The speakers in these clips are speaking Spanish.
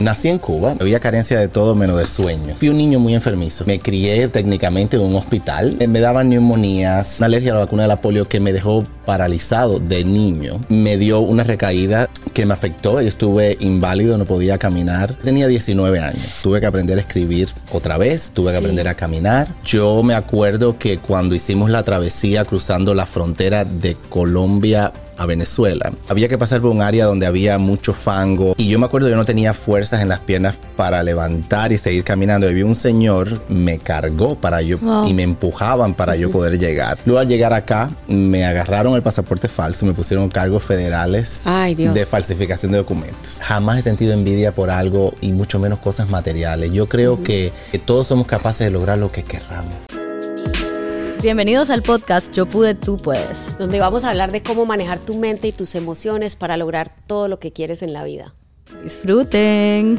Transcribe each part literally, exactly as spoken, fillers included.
Nací en Cuba, había carencia de todo menos de sueño. Fui un niño muy enfermizo. Me crié técnicamente en un hospital. Me daban neumonías, una alergia a la vacuna de la polio que me dejó paralizado de niño. Me dio una recaída que me afectó. Yo estuve inválido, no podía caminar. Tenía diecinueve años. Tuve que aprender a escribir otra vez, tuve que sí. aprender a caminar. Yo me acuerdo que cuando hicimos la travesía cruzando la frontera de Colombia a Venezuela, había que pasar por un área donde había mucho fango y yo me acuerdo que yo no tenía fuerzas en las piernas para levantar y seguir caminando. Y había un señor, me cargó para yo wow. y me empujaban para uh-huh. yo poder llegar. Luego al llegar acá, me agarraron el pasaporte falso, me pusieron cargos federales Ay, Dios. de falsificación de documentos. Jamás he sentido envidia por algo y mucho menos cosas materiales. Yo creo uh-huh. que, que todos somos capaces de lograr lo que querramos. Bienvenidos al podcast Yo Pude, Tú Puedes, donde vamos a hablar de cómo manejar tu mente y tus emociones para lograr todo lo que quieres en la vida. Disfruten.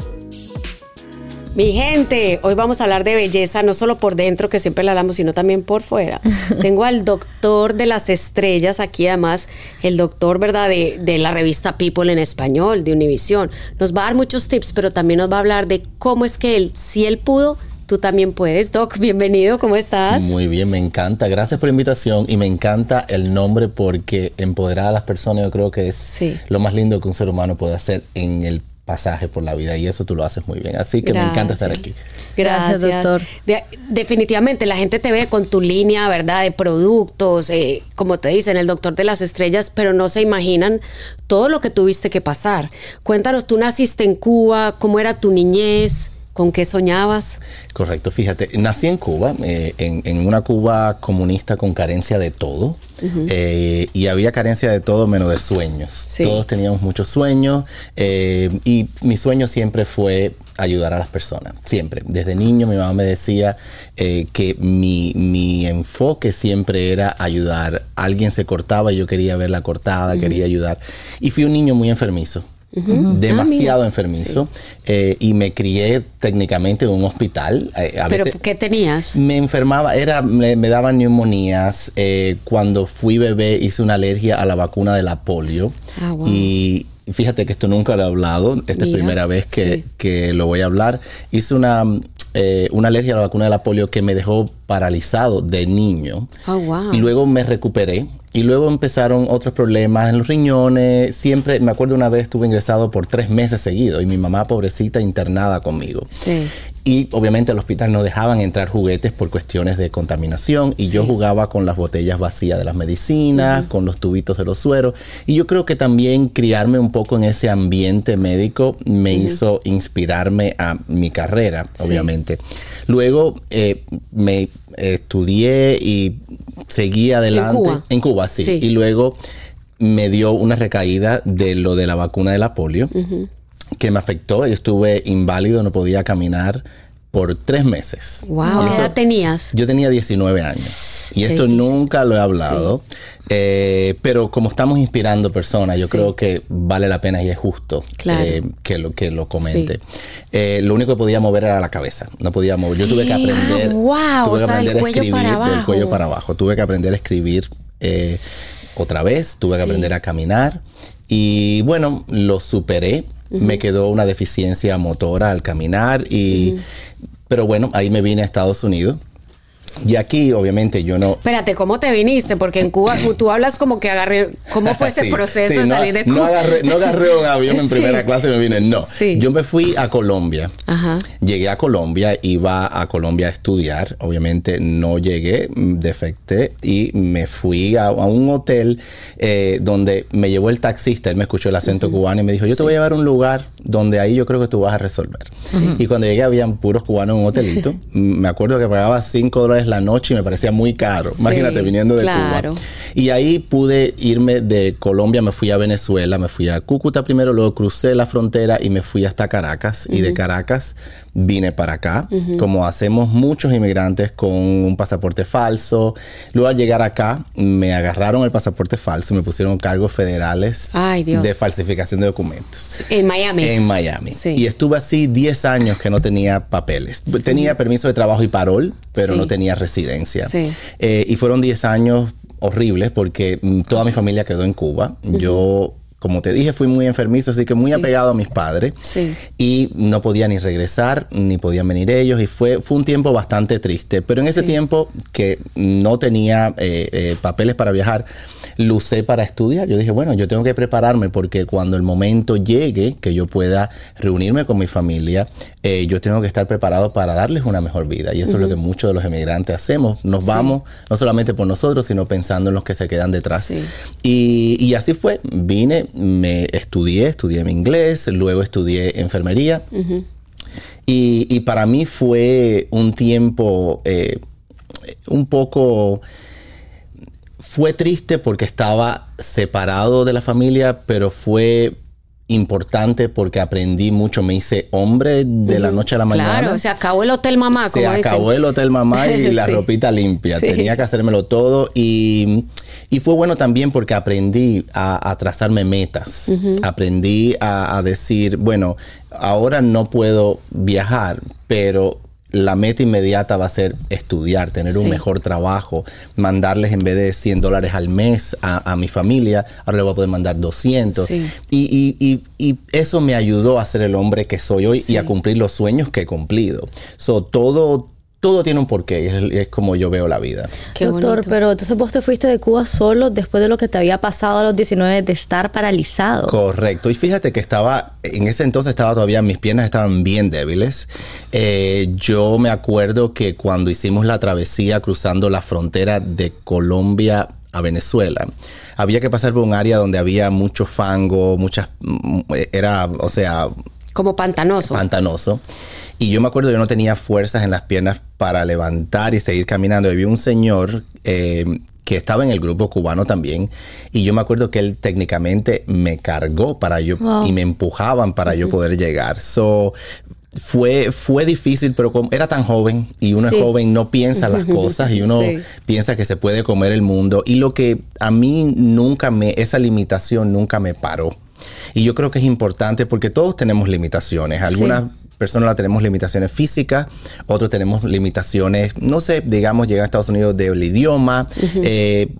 Mi gente, hoy vamos a hablar de belleza, no solo por dentro, que siempre la hablamos, sino también por fuera. Tengo al doctor de las estrellas aquí, además, el doctor, ¿verdad?, de, de la revista People en español, de Univisión. Nos va a dar muchos tips, pero también nos va a hablar de cómo es que él, si él pudo, tú también puedes. Doc, bienvenido, ¿cómo estás? Muy bien, me encanta. Gracias por la invitación y me encanta el nombre porque empoderar a las personas yo creo que es sí. lo más lindo que un ser humano puede hacer en el pasaje por la vida y eso tú lo haces muy bien. Así que Gracias. me encanta estar aquí. Gracias, Gracias. doctor. De, definitivamente la gente te ve con tu línea, ¿verdad?, de productos, eh, como te dicen, el doctor de las estrellas, pero no se imaginan todo lo que tuviste que pasar. Cuéntanos, tú naciste en Cuba, ¿cómo era tu niñez? ¿Con qué soñabas? Correcto, fíjate, nací en Cuba, eh, en, en una Cuba comunista con carencia de todo, uh-huh. eh, y había carencia de todo menos de sueños. Sí. Todos teníamos muchos sueños, eh, y mi sueño siempre fue ayudar a las personas, siempre. Desde niño mi mamá me decía eh, que mi, mi enfoque siempre era ayudar. Alguien se cortaba y yo quería verla cortada, uh-huh. quería ayudar. Y fui un niño muy enfermizo. Uh-huh. Demasiado ah, enfermizo sí. eh, y me crié técnicamente en un hospital. Eh, a ¿Pero veces qué tenías? Me enfermaba, era, me, me daban neumonías. Eh, cuando fui bebé hice una alergia a la vacuna de la polio. Ah, wow. Y fíjate que esto nunca lo he hablado, esta Mira, es la primera vez que, sí. que lo voy a hablar. Hice una, eh, una alergia a la vacuna de la polio que me dejó paralizado de niño. Oh, wow. Y luego me recuperé. Y luego empezaron otros problemas en los riñones. Siempre, me acuerdo una vez estuve ingresado por tres meses seguidos y mi mamá, pobrecita, internada conmigo. Sí. Y obviamente al hospital no dejaban entrar juguetes por cuestiones de contaminación y sí. yo jugaba con las botellas vacías de las medicinas, uh-huh. con los tubitos de los sueros. Y yo creo que también criarme un poco en ese ambiente médico me uh-huh. hizo inspirarme a mi carrera, sí. obviamente. Luego eh, me estudié y seguí adelante. ¿En Cuba? En Cuba, sí. sí. Y luego me dio una recaída de lo de la vacuna de la polio. Uh-huh. que me afectó. Yo estuve inválido, no podía caminar por tres meses. Wow. ¿Qué edad tenías? Yo tenía diecinueve años. Y esto difícil. Nunca lo he hablado. Sí. Eh, pero como estamos inspirando personas, yo sí. creo que vale la pena y es justo claro. eh, que, lo, que lo comente. Sí. Eh, lo único que podía mover era la cabeza. No podía mover. Yo tuve que aprender, ah, wow. tuve que o sea, aprender el a escribir para abajo. del cuello para abajo. Tuve que aprender a escribir eh, otra vez. Tuve que sí. aprender a caminar. Y bueno, lo superé. Uh-huh. Me quedó una deficiencia motora al caminar. y uh-huh. Pero bueno, ahí me vine a Estados Unidos. Y aquí, obviamente, yo no... Espérate, ¿cómo te viniste? Porque en Cuba tú hablas como que agarré... ¿Cómo fue ese sí, proceso sí, de no, salir de Cuba? No agarré, no agarré un avión en sí. primera clase y me vine. No, sí. yo me fui a Colombia. Ajá. Llegué a Colombia, iba a Colombia a estudiar. Obviamente no llegué, defecté y me fui a, a un hotel eh, donde me llevó el taxista. Él me escuchó el acento uh-huh. cubano y me dijo, yo sí. te voy a llevar a un lugar donde ahí yo creo que tú vas a resolver. Sí. Y cuando llegué habían puros cubanos en un hotelito. Me acuerdo que pagaba cinco dólares la noche y me parecía muy caro. Sí, imagínate, viniendo de claro. Cuba. Y ahí pude irme de Colombia, me fui a Venezuela, me fui a Cúcuta primero, luego crucé la frontera y me fui hasta Caracas. Uh-huh. Y de Caracas vine para acá, uh-huh. como hacemos muchos inmigrantes con un pasaporte falso. Luego al llegar acá, me agarraron el pasaporte falso y me pusieron cargos federales Ay, Dios. de falsificación de documentos. En Miami. En Miami. Sí. Y estuve así diez años que no tenía papeles. Tenía uh-huh. permiso de trabajo y parol, pero sí. no tenía residencia. Sí. Eh, y fueron diez años horribles porque toda mi familia quedó en Cuba. Uh-huh. Yo como te dije, fui muy enfermizo, así que muy sí. apegado a mis padres. Sí. Y no podía ni regresar, ni podían venir ellos. Y fue, fue un tiempo bastante triste. Pero en ese sí. tiempo que no tenía eh, eh, papeles para viajar, lo usé para estudiar. Yo dije, bueno, yo tengo que prepararme porque cuando el momento llegue, que yo pueda reunirme con mi familia, eh, yo tengo que estar preparado para darles una mejor vida. Y eso uh-huh. es lo que muchos de los emigrantes hacemos. Nos sí. vamos, no solamente por nosotros, sino pensando en los que se quedan detrás. Sí. Y, y así fue. Vine, me estudié, estudié mi inglés, luego estudié enfermería. Uh-huh. Y, y para mí fue un tiempo eh, un poco... Fue triste porque estaba separado de la familia, pero fue importante porque aprendí mucho. Me hice hombre de la noche a la mañana. Claro, se acabó el hotel mamá, como dicen. Se acabó el hotel mamá y la sí. ropita limpia. Sí. Tenía que hacérmelo todo y, y fue bueno también porque aprendí a, a trazarme metas. Uh-huh. Aprendí a, a decir, bueno, ahora no puedo viajar, pero... la meta inmediata va a ser estudiar, tener sí. un mejor trabajo, mandarles en vez de cien dólares al mes a, a mi familia, ahora le voy a poder mandar doscientos. Sí. Y, y, y, y eso me ayudó a ser el hombre que soy hoy sí. y a cumplir los sueños que he cumplido. So, todo... Todo tiene un porqué y es, es como yo veo la vida. Qué Doctor, bonito. Pero entonces vos te fuiste de Cuba solo después de lo que te había pasado a los diecinueve de estar paralizado. Correcto. Y fíjate que estaba, en ese entonces estaba todavía, mis piernas estaban bien débiles. Eh, yo me acuerdo que cuando hicimos la travesía cruzando la frontera de Colombia a Venezuela, había que pasar por un área donde había mucho fango, muchas, era, o sea... Como pantanoso. Pantanoso. Y yo me acuerdo, yo no tenía fuerzas en las piernas para levantar y seguir caminando. Había un señor eh, que estaba en el grupo cubano también. Y yo me acuerdo que él técnicamente me cargó para yo, wow. y me empujaban para uh-huh. yo poder llegar. So, fue, fue difícil, pero como era tan joven y uno sí. es joven, no piensa las cosas y uno sí. piensa que se puede comer el mundo. Y lo que a mí nunca me, esa limitación nunca me paró. Y yo creo que es importante porque todos tenemos limitaciones. Algunas sí. personas la tenemos limitaciones físicas, otros tenemos limitaciones, no sé, digamos, llegar a Estados Unidos del idioma, uh-huh. eh,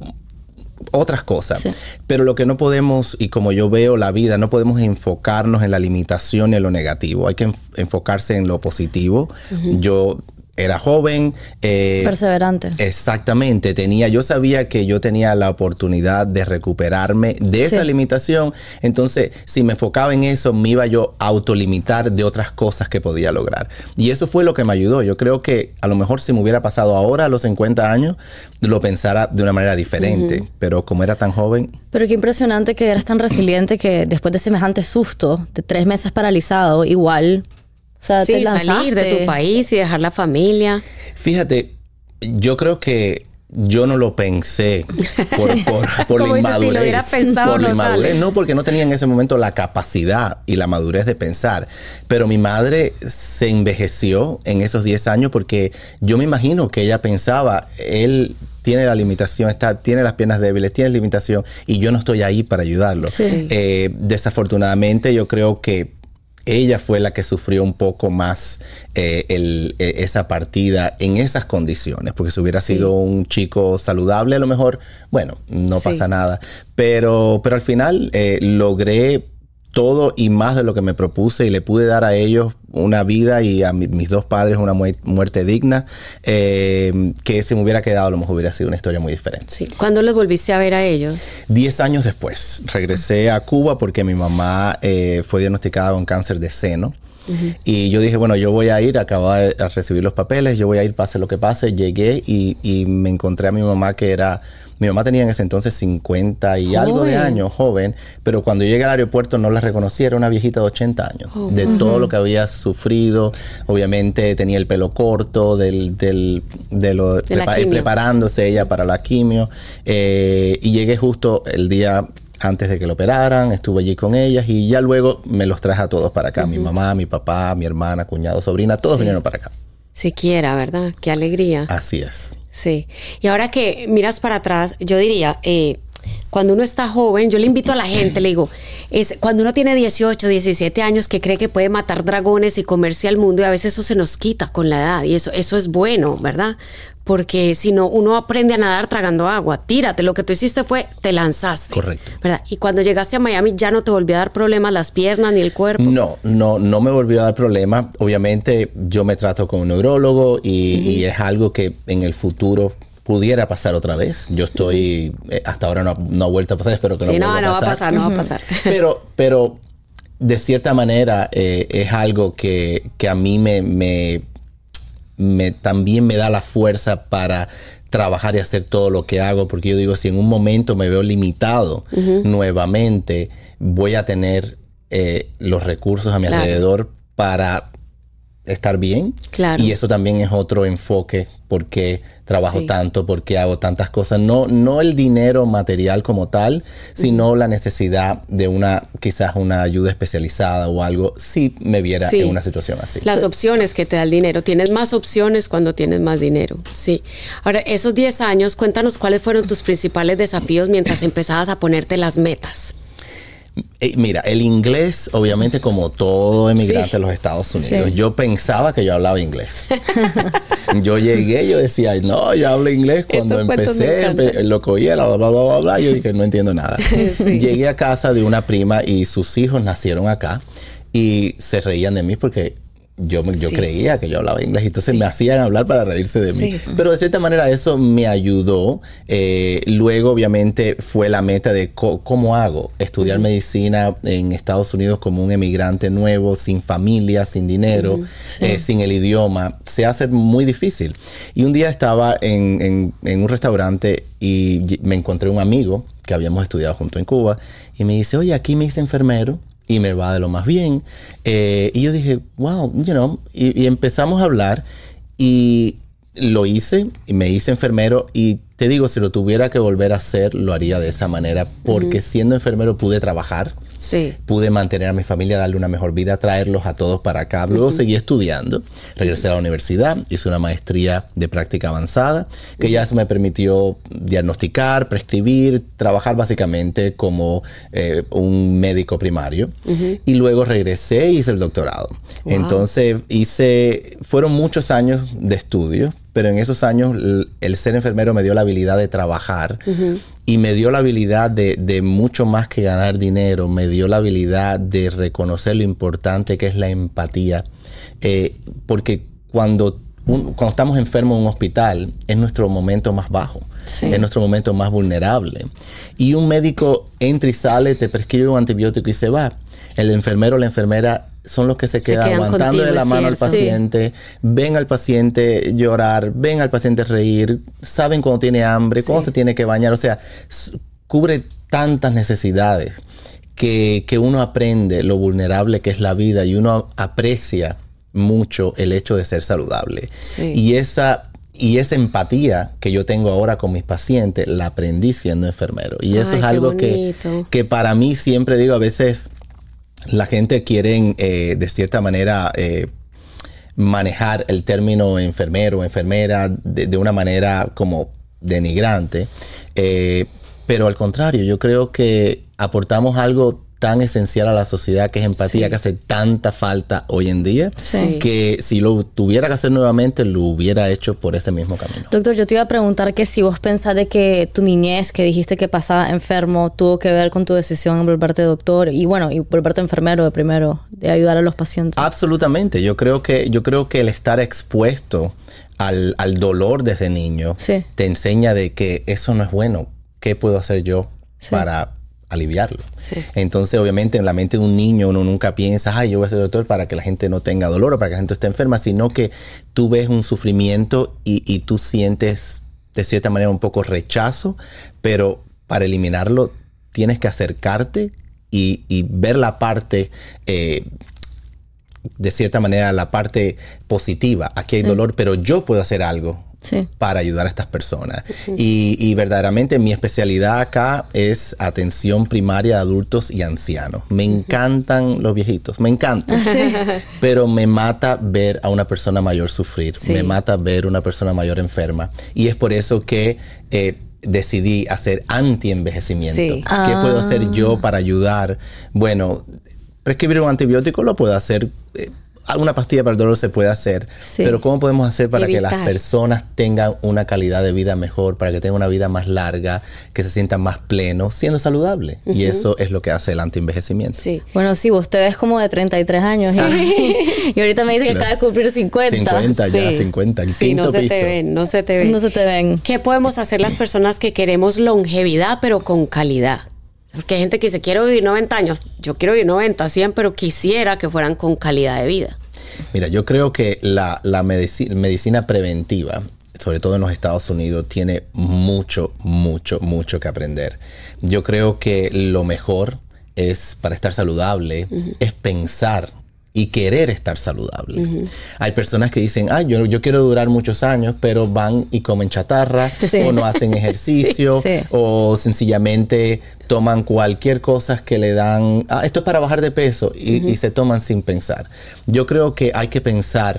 otras cosas. Sí. Pero lo que no podemos, y como yo veo la vida, no podemos enfocarnos en la limitación y en lo negativo. Hay que enf- enfocarse en lo positivo. Uh-huh. Yo... Era joven. Eh, Perseverante. Exactamente. Tenía, yo sabía que yo tenía la oportunidad de recuperarme de esa sí. limitación. Entonces, si me enfocaba en eso, me iba yo a autolimitar de otras cosas que podía lograr. Y eso fue lo que me ayudó. Yo creo que a lo mejor si me hubiera pasado ahora a los cincuenta años, lo pensara de una manera diferente. Uh-huh. Pero como era tan joven... Pero qué impresionante que eras tan resiliente que después de semejante susto, de tres meses paralizado, igual... O sea, sí, te salir de tu país y dejar la familia. Fíjate, yo creo que yo no lo pensé por, por, por la inmadurez. Si lo hubieras pensado, por la inmadurez. Sales. No, porque no tenía en ese momento la capacidad y la madurez de pensar. Pero mi madre se envejeció en esos diez años porque yo me imagino que ella pensaba, él tiene la limitación, está, tiene las piernas débiles, tiene limitación y yo no estoy ahí para ayudarlo. Sí. Eh, desafortunadamente yo creo que ella fue la que sufrió un poco más eh, el, eh, esa partida en esas condiciones, porque si hubiera sí. sido un chico saludable, a lo mejor, bueno, no sí. pasa nada. Pero, pero al final eh, logré todo y más de lo que me propuse y le pude dar a ellos una vida y a mi, mis dos padres una mu- muerte digna, eh, que si me hubiera quedado a lo mejor hubiera sido una historia muy diferente. Sí. ¿Cuándo los volviste a ver a ellos? Diez años después. Regresé a Cuba porque mi mamá eh, fue diagnosticada con cáncer de seno. Uh-huh. Y yo dije, bueno, yo voy a ir, acabo de recibir los papeles, yo voy a ir, pase lo que pase. Llegué y, y me encontré a mi mamá que era... Mi mamá tenía en ese entonces cincuenta y joven. Algo de años, joven, pero cuando llegué al aeropuerto no la reconocí, era una viejita de ochenta años, oh, de uh-huh. todo lo que había sufrido. Obviamente tenía el pelo corto, del, del, de lo, de prepa- preparándose ella para la quimio. Eh, y llegué justo el día antes de que lo operaran, estuve allí con ellas y ya luego me los traje a todos para acá. Uh-huh. Mi mamá, mi papá, mi hermana, cuñado, sobrina, todos sí. vinieron para acá. Siquiera, ¿verdad? Qué alegría. Así es. Sí. Y ahora que miras para atrás, yo diría, eh, cuando uno está joven, yo le invito a la gente, le digo, es cuando uno tiene dieciocho, diecisiete años que cree que puede matar dragones y comerse al mundo, y a veces eso se nos quita con la edad, y eso, eso es bueno, ¿verdad? Porque si no, uno aprende a nadar tragando agua. Tírate, lo que tú hiciste fue, te lanzaste. Correcto. ¿Verdad? Y cuando llegaste a Miami, ¿ya no te volvió a dar problemas las piernas ni el cuerpo? No, no, no me volvió a dar problemas. Obviamente, yo me trato con un neurólogo y, uh-huh. y es algo que en el futuro pudiera pasar otra vez. Yo estoy, eh, hasta ahora no, no ha vuelto a pasar, espero que no sí, vuelva no, a pasar. no va a pasar, no uh-huh. va a pasar. Pero, pero de cierta manera, eh, es algo que, que a mí me... me Me, también me da la fuerza para trabajar y hacer todo lo que hago, porque yo digo, si en un momento me veo limitado uh-huh. nuevamente, voy a tener eh, los recursos a mi claro. alrededor para estar bien. Claro. Y eso también es otro enfoque, porque trabajo sí. tanto, porque hago tantas cosas. No, no el dinero material como tal, sino uh-huh. la necesidad de una, quizás una ayuda especializada o algo, si me viera sí. en una situación así. Las opciones que te da el dinero. Tienes más opciones cuando tienes más dinero. Sí. Ahora, esos diez años, cuéntanos cuáles fueron tus principales desafíos mientras empezabas a ponerte las metas. Mira, el inglés, obviamente, como todo emigrante sí. a los Estados Unidos, sí. yo pensaba que yo hablaba inglés. Yo llegué, yo decía, no, yo hablo inglés. Cuando Estos empecé, empe- lo cogía, bla, bla, bla, bla, bla, yo dije, no entiendo nada. Sí. Llegué a casa de una prima y sus hijos nacieron acá y se reían de mí porque yo, yo sí. creía que yo hablaba inglés, entonces sí. me hacían hablar para reírse de mí. Sí. Pero de cierta manera eso me ayudó. Eh, luego, obviamente, fue la meta de co- cómo hago. Estudiar uh-huh. medicina en Estados Unidos como un emigrante nuevo, sin familia, sin dinero, uh-huh. sí. eh, sin el idioma. Se hace muy difícil. Y un día estaba en, en, en un restaurante y me encontré un amigo que habíamos estudiado junto en Cuba y me dice, oye, aquí me hice enfermero y me va de lo más bien. Eh, y yo dije, wow, you know, y, y empezamos a hablar y lo hice y me hice enfermero y te digo, si lo tuviera que volver a hacer, lo haría de esa manera porque uh-huh. siendo enfermero pude trabajar. Sí. Pude mantener a mi familia, darle una mejor vida, traerlos a todos para acá. Luego uh-huh. seguí estudiando, regresé a la universidad, hice una maestría de práctica avanzada, que uh-huh. ya se me permitió diagnosticar, prescribir, trabajar básicamente como eh, un médico primario. Uh-huh. Y luego regresé y hice el doctorado. Wow. Entonces hice, fueron muchos años de estudio, pero en esos años el, el ser enfermero me dio la habilidad de trabajar uh-huh. y me dio la habilidad de, de mucho más que ganar dinero, me dio la habilidad de reconocer lo importante que es la empatía, eh, porque cuando, un, cuando estamos enfermos en un hospital es nuestro momento más bajo, sí. es nuestro momento más vulnerable. Y un médico entra y sale, te prescribe un antibiótico y se va. El enfermero o la enfermera son los que se, se quedan aguantando de la mano al paciente, sí. ven al paciente llorar, ven al paciente reír, saben cuando tiene hambre, sí. cuando se tiene que bañar, o sea, cubre tantas necesidades que, que uno aprende lo vulnerable que es la vida y uno aprecia mucho el hecho de ser saludable. Sí. Y esa... Y esa empatía que yo tengo ahora con mis pacientes, la aprendí siendo enfermero. Y eso Ay, es algo que, que para mí siempre digo, a veces la gente quiere eh, de cierta manera eh, manejar el término enfermero o enfermera de, de una manera como denigrante. Eh, pero al contrario, yo creo que aportamos algo tan esencial a la sociedad que es empatía, sí. que hace tanta falta hoy en día, sí. que si lo tuviera que hacer nuevamente, lo hubiera hecho por ese mismo camino. Doctor, yo te iba a preguntar que si vos pensás de que tu niñez, que dijiste que pasaba enfermo, tuvo que ver con tu decisión en volverte doctor y bueno, y volverte enfermero de primero, de ayudar a los pacientes. Absolutamente. Yo creo que, yo creo que el estar expuesto al, al dolor desde niño sí. te enseña de que eso no es bueno. ¿Qué puedo hacer yo sí. para aliviarlo? Sí. Entonces, obviamente, en la mente de un niño uno nunca piensa, ay, yo voy a ser doctor para que la gente no tenga dolor o para que la gente esté enferma, sino que tú ves un sufrimiento y, y tú sientes de cierta manera un poco rechazo, pero para eliminarlo tienes que acercarte y, y ver la parte, eh, de cierta manera, la parte positiva. Aquí hay sí. dolor, pero yo puedo hacer algo. Sí. Para ayudar a estas personas. Uh-huh. Y, y verdaderamente mi especialidad acá es atención primaria de adultos y ancianos. Me uh-huh. encantan los viejitos, me encantan. Sí. Pero me mata ver a una persona mayor sufrir. Sí. Me mata ver a una persona mayor enferma. Y es por eso que eh, decidí hacer anti-envejecimiento. Sí. ¿Qué Ah. puedo hacer yo para ayudar? Bueno, prescribir un antibiótico lo puedo hacer. Eh, Alguna pastilla para el dolor se puede hacer, Sí. pero ¿cómo podemos hacer para Evitar. que las personas tengan una calidad de vida mejor, para que tengan una vida más larga, que se sientan más plenos, siendo saludable? Uh-huh. Y eso es lo que hace el antienvejecimiento. Sí. Bueno, sí, vos te ves como de treinta y tres años. Y, y ahorita me dice que acaba de cumplir cincuenta. cincuenta ya, Sí. cincuenta, el Sí, quinto no se piso. te ven, no se te ven. No se te ven. ¿Qué podemos hacer las personas que queremos longevidad, pero con calidad? Porque hay gente que dice, quiero vivir noventa años. Yo quiero vivir noventa, cien, pero quisiera que fueran con calidad de vida. Mira, yo creo que la, la medici- medicina preventiva, sobre todo en los Estados Unidos, tiene mucho, mucho, mucho que aprender. Yo creo que lo mejor es, para estar saludable, uh-huh. es pensar y querer estar saludable. Uh-huh. Hay personas que dicen, ah, yo, yo quiero durar muchos años, pero van y comen chatarra, sí. o no hacen ejercicio, sí, sí. o sencillamente toman cualquier cosa que le dan, ah, esto es para bajar de peso, y, uh-huh. y se toman sin pensar. Yo creo que hay que pensar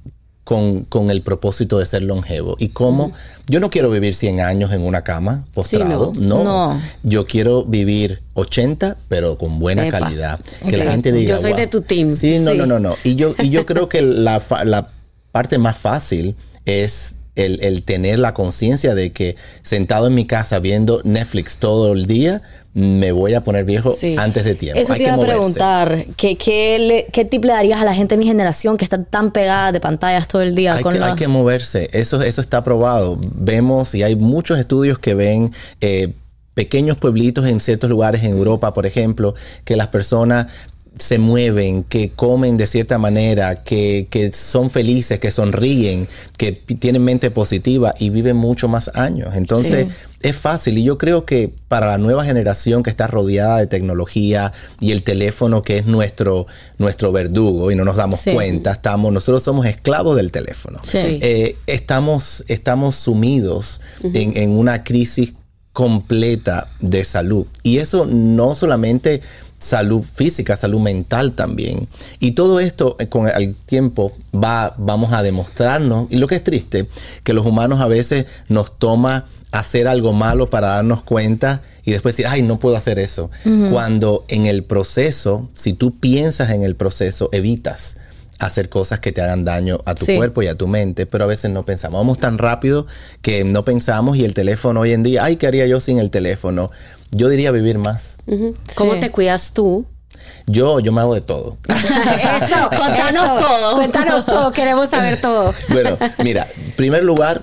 con, con el propósito de ser longevo. ¿Y cómo? Uh-huh. Yo no quiero vivir cien años en una cama, postrado. Sí, no. No. no. Yo quiero vivir ochenta, pero con buena Epa. calidad. Que Exacto. la gente diga, yo soy wow. de tu team. Sí, no, sí. no, no, no. Y yo, y yo creo que la, la parte más fácil es el, el tener la conciencia de que sentado en mi casa viendo Netflix todo el día, me voy a poner viejo sí. antes de tiempo. Eso Hay te iba que a preguntar, ¿qué, qué, le, ¿qué tip le darías a la gente de mi generación que está tan pegada de pantallas todo el día? Hay, con que, la... hay que moverse, eso, eso está probado. Vemos, y hay muchos estudios que ven eh, pequeños pueblitos en ciertos lugares en Europa, por ejemplo, que las personas se mueven, que comen de cierta manera, que, que son felices, que sonríen, que tienen mente positiva y viven mucho más años. Entonces, sí. es fácil. Y yo creo que para la nueva generación que está rodeada de tecnología y el teléfono que es nuestro, nuestro verdugo y no nos damos sí. cuenta, estamos, nosotros somos esclavos del teléfono. Sí. Eh, estamos, estamos sumidos uh-huh. en, en una crisis completa de salud. Y eso no solamente salud física, salud mental también. Y todo esto con el tiempo va, vamos a demostrarnos, y lo que es triste, que los humanos a veces nos toma hacer algo malo para darnos cuenta y después decir, ay, no puedo hacer eso. Uh-huh. Cuando en el proceso, si tú piensas en el proceso, evitas hacer cosas que te hagan daño a tu sí. cuerpo y a tu mente, pero a veces no pensamos. Vamos tan rápido que no pensamos, y el teléfono hoy en día, ay, ¿qué haría yo sin el teléfono? Yo diría vivir más. Uh-huh. ¿Cómo sí. te cuidas tú? Yo, yo me hago de todo. Eso, contanos Eso. todo. Cuéntanos todo, queremos saber todo. Bueno, mira, en primer lugar,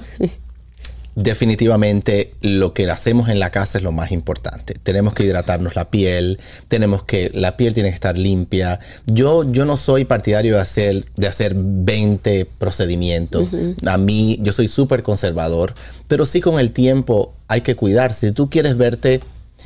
definitivamente lo que hacemos en la casa es lo más importante. Tenemos que hidratarnos la piel, tenemos que, la piel tiene que estar limpia. Yo, yo no soy partidario de hacer, de hacer veinte procedimientos. Uh-huh. A mí, yo soy súper conservador, pero sí con el tiempo hay que cuidarse. Si tú quieres verte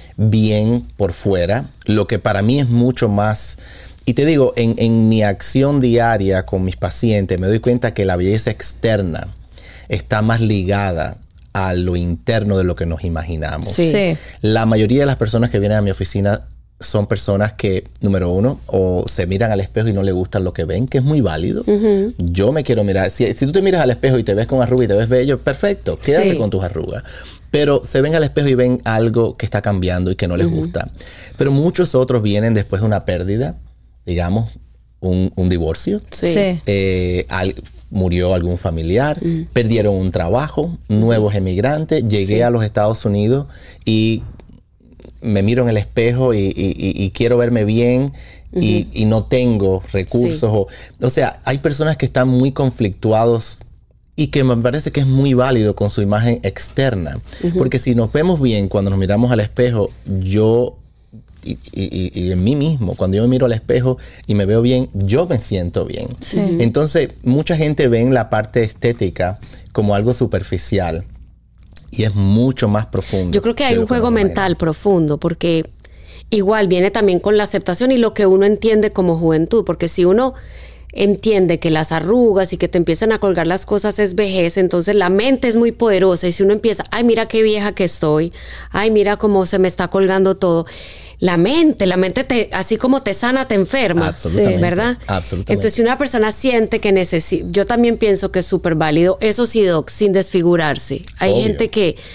bien por fuera, lo que para mí es mucho más. Y te digo, en, en mi acción diaria con mis pacientes, me doy cuenta que la belleza externa está más ligada a lo interno de lo que nos imaginamos. Sí. Sí. La mayoría de las personas que vienen a mi oficina son personas que, número uno, o se miran al espejo y no les gusta lo que ven, que es muy válido. Uh-huh. Yo me quiero mirar. Si, si tú te miras al espejo y te ves con arrugas y te ves bello, perfecto, quédate sí. con tus arrugas. Pero se ven al espejo y ven algo que está cambiando y que no les uh-huh. gusta. Pero muchos otros vienen después de una pérdida, digamos, un, un divorcio. Sí. Sí. Eh, al, murió algún familiar, uh-huh. perdieron un trabajo, nuevos emigrantes. Llegué sí. a los Estados Unidos y me miro en el espejo y, y, y, y quiero verme bien uh-huh. y, y no tengo recursos. Sí. O, o sea, hay personas que están muy conflictuados y que me parece que es muy válido con su imagen externa. Uh-huh. Porque si nos vemos bien cuando nos miramos al espejo, yo y, y, y en mí mismo, cuando yo me miro al espejo y me veo bien, yo me siento bien. Sí. Entonces, mucha gente ve la parte estética como algo superficial y es mucho más profundo. Yo creo que hay un juego mental profundo, porque igual viene también con la aceptación y lo que uno entiende como juventud, porque si uno entiende que las arrugas y que te empiezan a colgar las cosas es vejez, entonces la mente es muy poderosa, y si uno empieza, ay, mira qué vieja que estoy, ay, mira cómo se me está colgando todo, la mente, la mente te, así como te sana, te enferma. Absolutamente. ¿Verdad? Absolutamente. Entonces, si una persona siente que necesita, yo también pienso que es súper válido, eso sí, Doc, sin desfigurarse. Hay Obvio. gente que,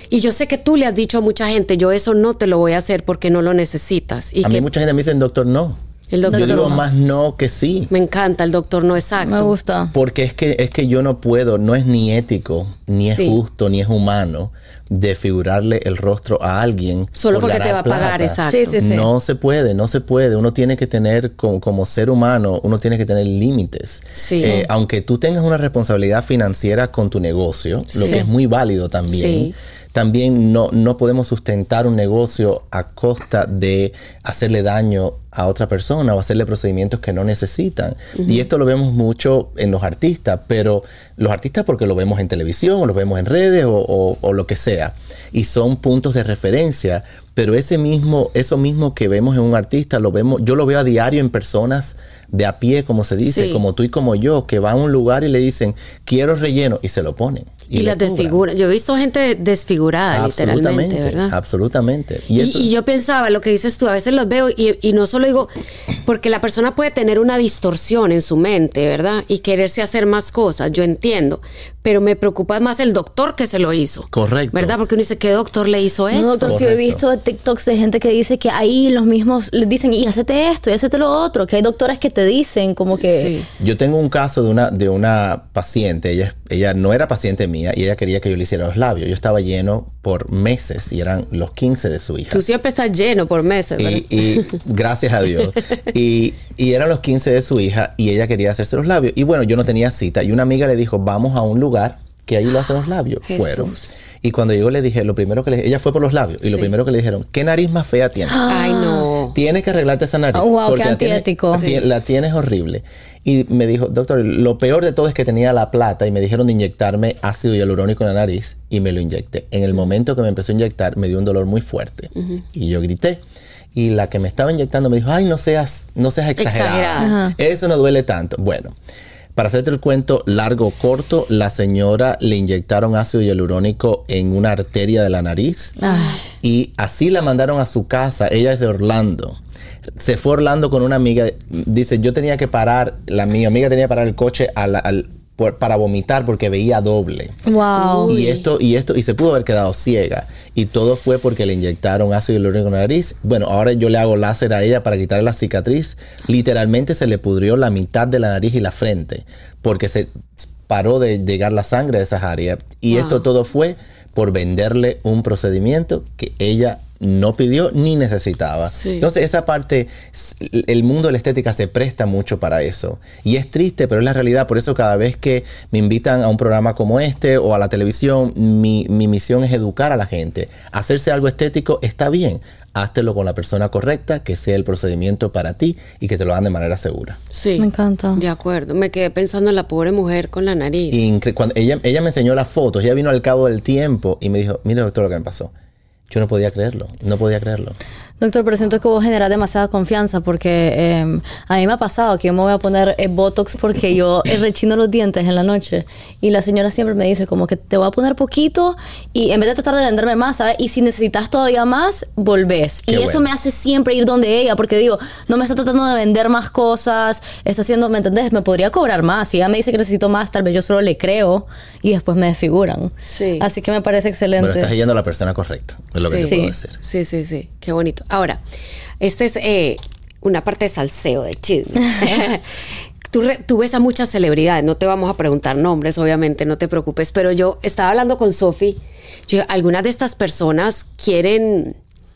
Y yo sé que tú le has dicho a mucha gente, yo eso no te lo voy a hacer porque no lo necesitas. Y a que mí mucha gente me dice, doctor, no. El doctor yo digo no. más no que sí. Me encanta el doctor no, exacto. Me gusta. Porque es que, es que yo no puedo, no es ni ético, ni es Sí. justo, ni es humano desfigurarle el rostro a alguien. Solo por porque te va ganar a pagar, plata. exacto. Sí, sí, sí. No se puede, no se puede. Uno tiene que tener, como, como ser humano, uno tiene que tener límites. Sí. Eh, aunque tú tengas una responsabilidad financiera con tu negocio, Sí. lo que es muy válido también. Sí. También no, no podemos sustentar un negocio a costa de hacerle daño a otra persona o hacerle procedimientos que no necesitan. Uh-huh. Y esto lo vemos mucho en los artistas, pero los artistas porque lo vemos en televisión, o lo vemos en redes o, o, o lo que sea. Y son puntos de referencia, pero ese mismo, eso mismo que vemos en un artista, lo vemos, yo lo veo a diario en personas de a pie, como se dice, sí. como tú y como yo, que van a un lugar y le dicen, quiero relleno, y se lo ponen. Y, y las desfiguran. Yo he visto gente desfigurada, literalmente, ¿verdad? Absolutamente. Y, Y, eso, y yo pensaba, lo que dices tú, a veces los veo y, y no solo digo, porque la persona puede tener una distorsión en su mente, ¿verdad? Y quererse hacer más cosas, yo entiendo. Pero me preocupa más el doctor que se lo hizo. Correcto. ¿Verdad? Porque uno dice, ¿qué doctor le hizo eso? No, doctor, si he visto TikToks de gente que dice que ahí los mismos les dicen, y hacete esto, y hacete lo otro, que hay doctores que te dicen como que... Sí. Yo tengo un caso de una, de una paciente, ella, ella no era paciente mía y ella quería que yo le hiciera los labios. Yo estaba lleno por meses y eran los quince de su hija. Tú siempre estás lleno por meses, ¿verdad? Y, y gracias a Dios. Y, y eran los quince de su hija y ella quería hacerse los labios. Y bueno, yo no tenía cita y una amiga le dijo, vamos a un lugar que ahí lo hacen los labios. Jesús. Fueron. Y cuando llegó le dije, lo primero que le ella fue por los labios y Sí. lo primero que le dijeron, ¿qué nariz más fea tienes? Ay, no. Tienes que arreglarte esa nariz. Oh, wow, porque qué la tienes- antiético. ti- La tienes horrible. Y me dijo, doctor, lo peor de todo es que tenía la plata y me dijeron de inyectarme ácido hialurónico en la nariz y me lo inyecté. En el momento que me empezó a inyectar me dio un dolor muy fuerte uh-huh. y yo grité. Y la que me estaba inyectando me dijo, ay, no seas, no seas exagerada. Exagerada. Eso no duele tanto. Bueno, para hacerte el cuento largo o corto, la señora le inyectaron ácido hialurónico en una arteria de la nariz. Ay. Y así la mandaron a su casa. Ella es de Orlando. Se fue a Orlando con una amiga. Dice, yo tenía que parar, la, mi amiga tenía que parar el coche a la, al, por, para vomitar porque veía doble. Wow. Y esto, y esto, y se pudo haber quedado ciega. Y todo fue porque le inyectaron ácido hialurónico en la nariz. Bueno, ahora yo le hago láser a ella para quitarle la cicatriz. Literalmente se le pudrió la mitad de la nariz y la frente. Porque se paró de llegar la sangre a esas áreas. Y wow. esto todo fue por venderle un procedimiento que ella no pidió ni necesitaba. Sí. Entonces esa parte, el mundo de la estética se presta mucho para eso. Y es triste, pero es la realidad. Por eso cada vez que me invitan a un programa como este o a la televisión, mi, mi misión es educar a la gente. Hacerse algo estético está bien. Háztelo con la persona correcta, que sea el procedimiento para ti y que te lo dan de manera segura. Sí. Me encanta. De acuerdo. Me quedé pensando en la pobre mujer con la nariz. Incre- cuando ella, ella me enseñó las fotos, ella vino al cabo del tiempo y me dijo, mire doctor lo que me pasó. Yo no podía creerlo, no podía creerlo. Doctor, pero siento que vos generas demasiada confianza porque eh, a mí me ha pasado que yo me voy a poner eh, Botox porque yo eh, rechino los dientes en la noche y la señora siempre me dice como que te voy a poner poquito y en vez de tratar de venderme más, ¿sabes? Y si necesitas todavía más, volvés. Qué y bueno. Eso me hace siempre ir donde ella porque digo, no me está tratando de vender más cosas, está haciendo, ¿me entendés? Me podría cobrar más. Si ella me dice que necesito más, tal vez yo solo le creo y después me desfiguran. Sí. Así que me parece excelente. Pero estás yendo a la persona correcta, es lo sí. que te sí. puedo decir. Sí, sí, sí. Qué bonito. Ahora, esta es eh, una parte de salseo, de chisme. tú, re, tú ves a muchas celebridades, no te vamos a preguntar nombres, obviamente, no te preocupes, pero yo estaba hablando con Sophie, yo, algunas de estas personas quieren...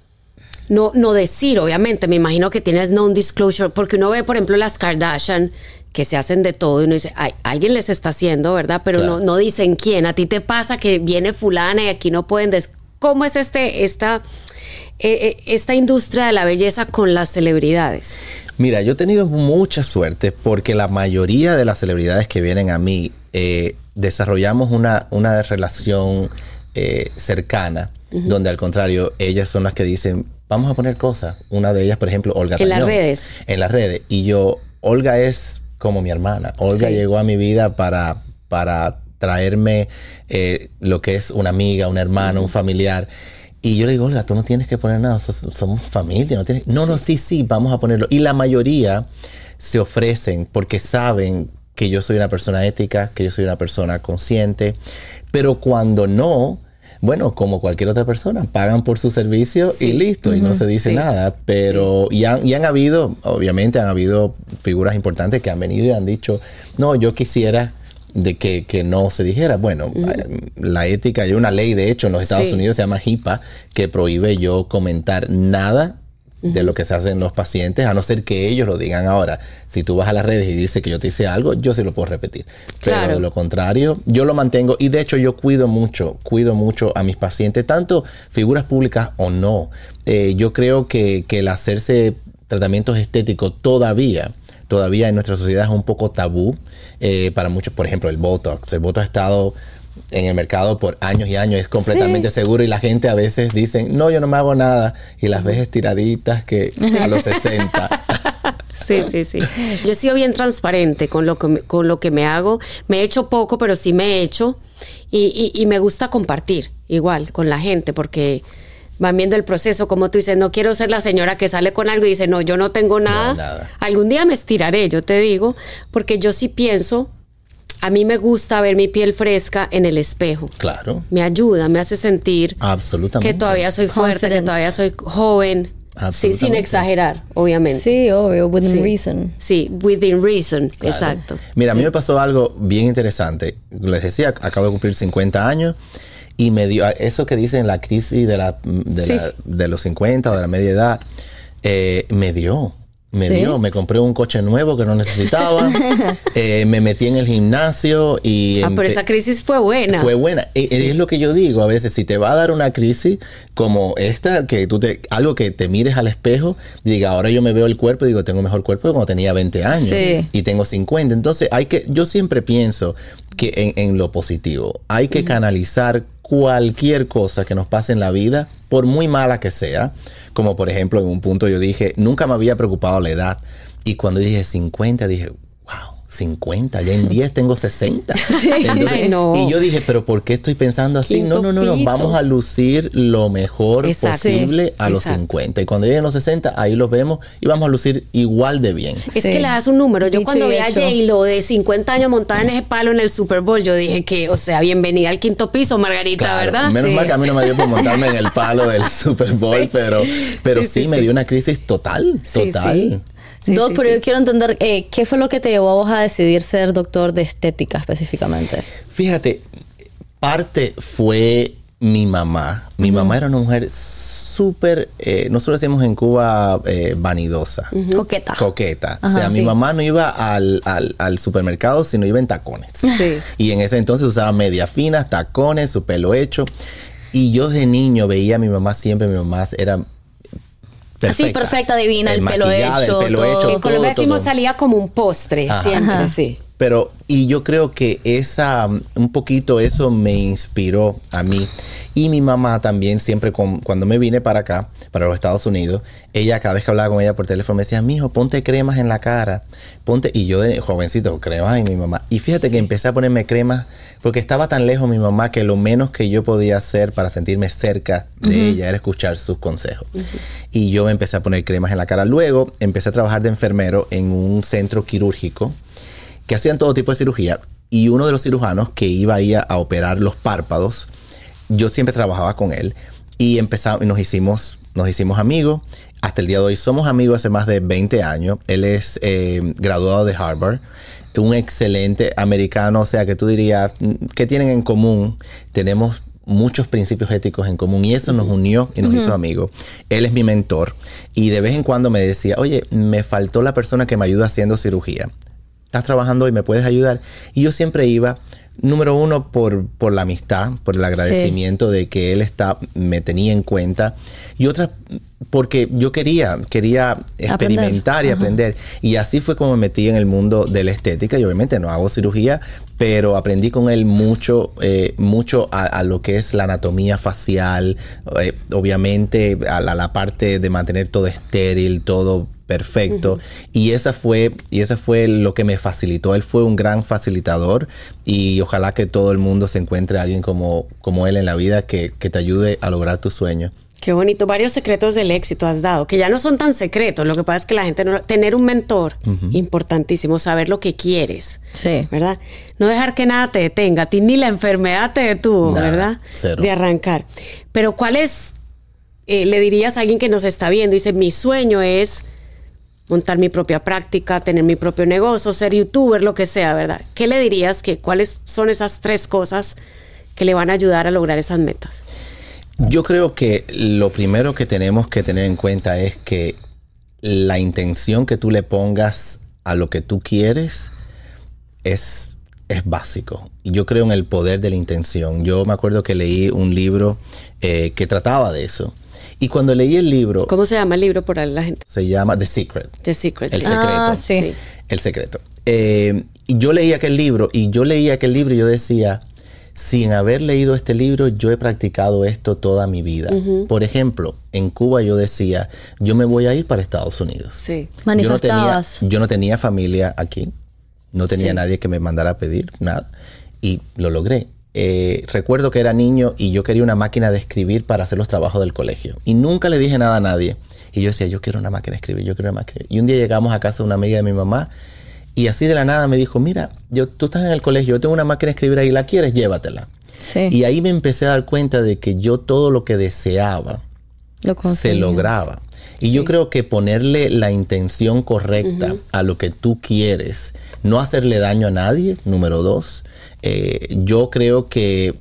No, no decir, obviamente, me imagino que tienes non-disclosure, porque uno ve, por ejemplo, las Kardashian, que se hacen de todo, y uno dice, ay, alguien les está haciendo, ¿verdad? Pero claro. no, no dicen quién. A ti te pasa que viene fulana y aquí no pueden... Des- ¿Cómo es este esta... Eh, esta industria de la belleza con las celebridades? Mira, yo he tenido mucha suerte porque la mayoría de las celebridades que vienen a mí eh, desarrollamos una, una relación eh, cercana, uh-huh. donde al contrario, ellas son las que dicen, vamos a poner cosas. Una de ellas, por ejemplo, Olga En Tañón, las redes. En las redes. Y yo, Olga es como mi hermana. Olga sí. llegó a mi vida para, para traerme eh, lo que es una amiga, un hermano, uh-huh. un familiar. Y yo le digo, Olga, tú no tienes que poner nada, somos familia, no tienes... No, sí. no, sí, sí, vamos a ponerlo. Y la mayoría se ofrecen porque saben que yo soy una persona ética, que yo soy una persona consciente, pero cuando no, bueno, como cualquier otra persona, pagan por su servicio sí. y listo, uh-huh. y no se dice sí. nada. Pero, sí. y, han, y han habido, obviamente han habido figuras importantes que han venido y han dicho, no, yo quisiera de que, que no se dijera. Bueno, uh-huh. la ética, hay una ley de hecho en los Estados sí. Unidos, se llama HIPAA, que prohíbe yo comentar nada de lo que se hace en los pacientes, a no ser que ellos lo digan. Ahora, si tú vas a las redes y dices que yo te hice algo, yo sí lo puedo repetir. Claro. Pero de lo contrario, yo lo mantengo. Y de hecho, yo cuido mucho, cuido mucho a mis pacientes, tanto figuras públicas o no. Eh, yo creo que, que el hacerse tratamientos estéticos todavía, todavía en nuestra sociedad es un poco tabú. Eh, para muchos, por ejemplo, el Botox. El Botox ha estado en el mercado por años y años, es completamente sí. seguro, y la gente a veces dice, no, yo no me hago nada, y las ves estiraditas que sí. a los sesenta. Sí, sí, sí. Yo he sido bien transparente con lo que me, con lo que me hago. Me he hecho poco, pero sí me he hecho, y, y, y me gusta compartir igual con la gente, porque van viendo el proceso, como tú dices, no quiero ser la señora que sale con algo y dice, no, yo no tengo nada. No, nada. Algún día me estiraré, yo te digo, porque yo sí pienso, a mí me gusta ver mi piel fresca en el espejo. Claro. Me ayuda, me hace sentir absolutamente que todavía soy fuerte, Confidence. Que todavía soy joven. Sí, sin exagerar, obviamente. Sí, obvio, within sí. reason. Sí, within reason, claro. Exacto. Mira, sí. a mí me pasó algo bien interesante. Les decía, acabo de cumplir cincuenta años y me dio eso que dicen la crisis de, la, de, sí. la, de los cincuenta o de la media edad. Eh, me dio. Me ¿Sí? dio, me compré un coche nuevo que no necesitaba, eh, me metí en el gimnasio y... Ah, pero esa crisis fue buena. Fue buena. Sí. Es lo que yo digo, a veces si te va a dar una crisis como esta, que tú te, algo que te mires al espejo y diga, ahora yo me veo el cuerpo y digo, tengo mejor cuerpo que cuando tenía veinte años sí. y tengo cincuenta. Entonces hay que, yo siempre pienso que en, en lo positivo, hay que uh-huh. canalizar cualquier cosa que nos pase en la vida, por muy mala que sea, como por ejemplo en un punto yo dije, nunca me había preocupado la edad, y cuando dije cincuenta dije, wow, cincuenta, ya en diez tengo sesenta. Entonces, Ay, no. Y yo dije, pero ¿por qué estoy pensando así? Quinto no, no, no, no, piso. Vamos a lucir lo mejor Exacto. posible sí. a Exacto. los cincuenta. Y cuando lleguen los sesenta, ahí los vemos y vamos a lucir igual de bien. Es sí. que le das un número. Yo Dicho cuando vi a hecho. J-Lo de cincuenta años montada en ese palo en el Super Bowl, yo dije que, o sea, bienvenida al quinto piso, Margarita, claro, ¿verdad? Menos sí. mal que a mí no me dio por montarme en el palo del Super Bowl, sí. pero, pero sí, sí, sí me sí. dio una crisis total, total. Sí, sí. Sí, Doc, sí, pero sí. yo quiero entender, eh, ¿qué fue lo que te llevó a vos a decidir ser doctor de estética específicamente? Fíjate, parte fue mi mamá. Mi uh-huh. mamá era una mujer súper, eh, nosotros decimos en Cuba, eh, vanidosa. Uh-huh. Coqueta. Coqueta. Ajá, o sea, sí. mi mamá no iba al, al, al supermercado, sino iba en tacones. Sí. Y en ese entonces usaba medias finas, tacones, su pelo hecho. Y yo de niño veía a mi mamá siempre, mi mamá era... Perfecta. Así, perfecta, divina, el, el pelo hecho. El pelo todo. hecho. En Colombia decimos salía como un postre, Ajá. siempre, Ajá. sí. Pero, y yo creo que esa, un poquito eso me inspiró a mí. Y mi mamá también, siempre con, cuando me vine para acá, para los Estados Unidos, ella, cada vez que hablaba con ella por teléfono, me decía, mijo, ponte cremas en la cara. Ponte, y yo de jovencito, cremas en mi mamá. Y fíjate sí. que empecé a ponerme cremas, porque estaba tan lejos mi mamá que lo menos que yo podía hacer para sentirme cerca de uh-huh. ella era escuchar sus consejos. Uh-huh. Y yo me empecé a poner cremas en la cara. Luego empecé a trabajar de enfermero en un centro quirúrgico que hacían todo tipo de cirugía. Y uno de los cirujanos que iba ahí a, a operar los párpados, yo siempre trabajaba con él. Y empezamos, y nos hicimos, nos hicimos amigos. Hasta el día de hoy somos amigos hace más de veinte años. Él es eh, graduado de Harvard. Un excelente americano. O sea, que tú dirías, ¿qué tienen en común? Tenemos muchos principios éticos en común y eso nos unió y nos uh-huh. hizo amigos. Él es mi mentor y de vez en cuando me decía, oye, me faltó la persona que me ayuda haciendo cirugía. ¿Estás trabajando hoy? ¿Me puedes ayudar? Y yo siempre iba, número uno, por, por la amistad, por el agradecimiento sí. de que él está, me tenía en cuenta. Y otra, porque yo quería, quería experimentar aprender. y uh-huh. aprender. Y así fue como me metí en el mundo de la estética. Y obviamente no hago cirugía, pero aprendí con él mucho, eh, mucho a, a lo que es la anatomía facial. Eh, obviamente a la, la parte de mantener todo estéril, todo perfecto. Uh-huh. Y esa fue, y esa fue lo que me facilitó. Él fue un gran facilitador y ojalá que todo el mundo se encuentre a alguien como, como él en la vida que, que te ayude a lograr tus sueños. Qué bonito. Varios secretos del éxito has dado, que ya no son tan secretos. Lo que pasa es que la gente no... Tener un mentor, uh-huh. importantísimo. Saber lo que quieres. Sí. ¿Verdad? No dejar que nada te detenga. A ti ni la enfermedad te detuvo, nada, ¿verdad? Cero. De arrancar. Pero ¿cuál es... Eh, le dirías a alguien que nos está viendo? Dice, mi sueño es montar mi propia práctica, tener mi propio negocio, ser youtuber, lo que sea, ¿verdad? ¿Qué le dirías? Que, ¿Cuáles son esas tres cosas que le van a ayudar a lograr esas metas? Yo creo que lo primero que tenemos que tener en cuenta es que la intención que tú le pongas a lo que tú quieres es, es básico. Yo creo en el poder de la intención. Yo me acuerdo que leí un libro eh, que trataba de eso. Y cuando leí el libro... ¿Cómo se llama el libro por ahí la gente? Se llama The Secret. The Secret. El sí. secreto. Ah, sí. sí. El secreto. Eh, y yo leí aquel libro y yo leí aquel libro y yo decía... Sin haber leído este libro, yo he practicado esto toda mi vida. Uh-huh. Por ejemplo, en Cuba yo decía, yo me voy a ir para Estados Unidos. Sí. Manifestabas. Yo no tenía, yo no tenía familia aquí. No tenía sí. nadie que me mandara a pedir nada. Y lo logré. Eh, recuerdo que era niño y yo quería una máquina de escribir para hacer los trabajos del colegio. Y nunca le dije nada a nadie. Y yo decía, yo quiero una máquina de escribir, yo quiero una máquina. Y un día llegamos a casa de una amiga de mi mamá. Y así de la nada me dijo, mira, yo, tú estás en el colegio, yo tengo una máquina de escribir ahí, ¿la quieres? Llévatela. Sí. Y ahí me empecé a dar cuenta de que yo todo lo que deseaba lo se lograba. Y sí. yo creo que ponerle la intención correcta uh-huh. a lo que tú quieres, no hacerle daño a nadie, número dos. Eh, yo creo que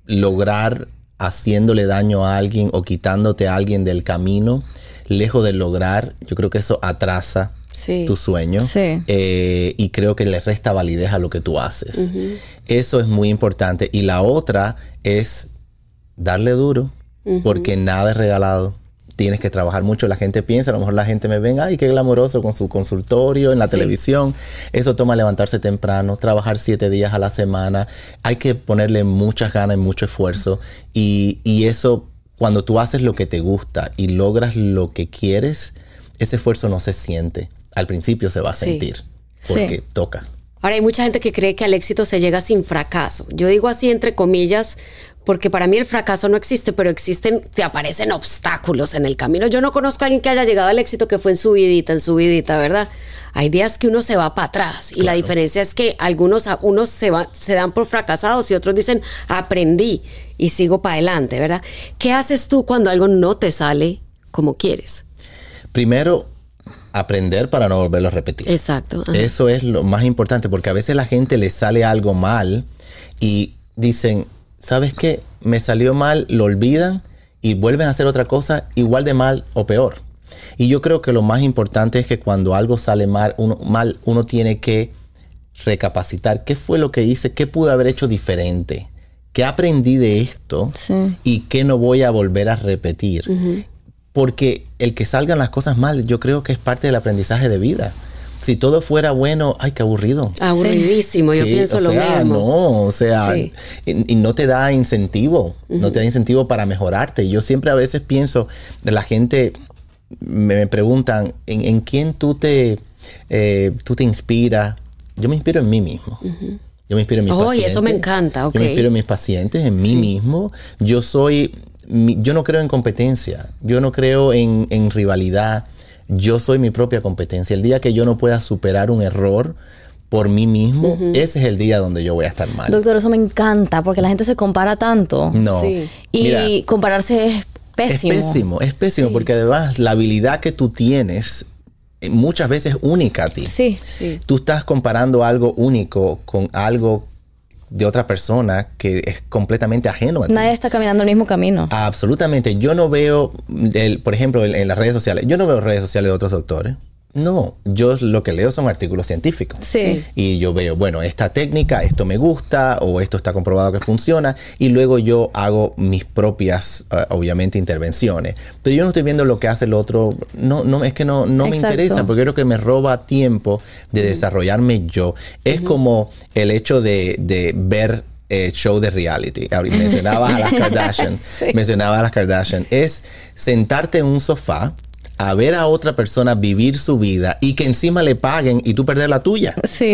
lograr haciéndole daño a alguien o quitándote a alguien del camino, lejos de lograr, yo creo que eso atrasa sí. tu sueño sí. eh, y creo que le resta validez a lo que tú haces. Uh-huh. Eso es muy importante. Y la otra es darle duro, uh-huh. porque nada es regalado. Tienes que trabajar mucho. La gente piensa, a lo mejor la gente me ven, ay, qué glamoroso con su consultorio en la sí. televisión. Eso toma levantarse temprano, trabajar siete días a la semana. Hay que ponerle muchas ganas y mucho esfuerzo. Y, y eso, cuando tú haces lo que te gusta y logras lo que quieres, ese esfuerzo no se siente. Al principio se va a sentir, sí. porque sí. toca. Ahora, hay mucha gente que cree que al éxito se llega sin fracaso. Yo digo así entre comillas, porque para mí el fracaso no existe, pero existen, te aparecen obstáculos en el camino. Yo no conozco a alguien que haya llegado al éxito que fue en subidita, en subidita, ¿verdad? Hay días que uno se va para atrás. Y claro. la diferencia es que algunos unos se, va, se dan por fracasados y otros dicen, aprendí y sigo para adelante, ¿verdad? ¿Qué haces tú cuando algo no te sale como quieres? Primero, aprender para no volverlo a repetir. Exacto. Ajá. Eso es lo más importante, porque a veces a la gente le sale algo mal y dicen, ¿sabes qué? Me salió mal, lo olvidan y vuelven a hacer otra cosa igual de mal o peor. Y yo creo que lo más importante es que cuando algo sale mal, uno, mal, uno tiene que recapacitar qué fue lo que hice, qué pude haber hecho diferente, qué aprendí de esto sí. y qué no voy a volver a repetir. Uh-huh. Porque el que salgan las cosas mal, yo creo que es parte del aprendizaje de vida. Si todo fuera bueno, ¡ay, qué aburrido! Aburridísimo, yo sí, pienso o lo sea, mismo. No, o sea, sí. y, y no te da incentivo, uh-huh. no te da incentivo para mejorarte. Yo siempre a veces pienso, la gente me, me preguntan, ¿en, en quién tú te, eh, tú te inspiras? Yo me inspiro en mí mismo. Uh-huh. Yo me inspiro en mis oh, pacientes. Y eso me encanta, ok. Yo me inspiro en mis pacientes, en mí sí. mismo. Yo soy... Yo no creo en competencia, yo no creo en, en rivalidad, yo soy mi propia competencia. El día que yo no pueda superar un error por mí mismo, uh-huh. ese es el día donde yo voy a estar mal. Doctor, eso me encanta, porque la gente se compara tanto. No. Sí. Y mira, compararse es pésimo. Es pésimo, es pésimo, sí. porque además la habilidad que tú tienes muchas veces es única a ti. Sí, sí. Tú estás comparando algo único con algo de otra persona que es completamente ajeno a ti. Nadie está caminando el mismo camino. Absolutamente. Yo no veo, el, por ejemplo, en, en las redes sociales, yo no veo redes sociales de otros doctores. No, yo lo que leo son artículos científicos. Sí. Y yo veo, bueno, esta técnica, esto me gusta, o esto está comprobado que funciona, y luego yo hago mis propias, uh, obviamente, intervenciones. Pero yo no estoy viendo lo que hace el otro. No, no, es que no, no me interesa, porque creo que me roba tiempo de uh-huh. desarrollarme yo. Es uh-huh. como el hecho de, de ver eh, show de reality. Mencionabas a las Kardashian. sí. Mencionabas a las Kardashian. Es sentarte en un sofá a ver a otra persona vivir su vida y que encima le paguen y tú perder la tuya. Sí.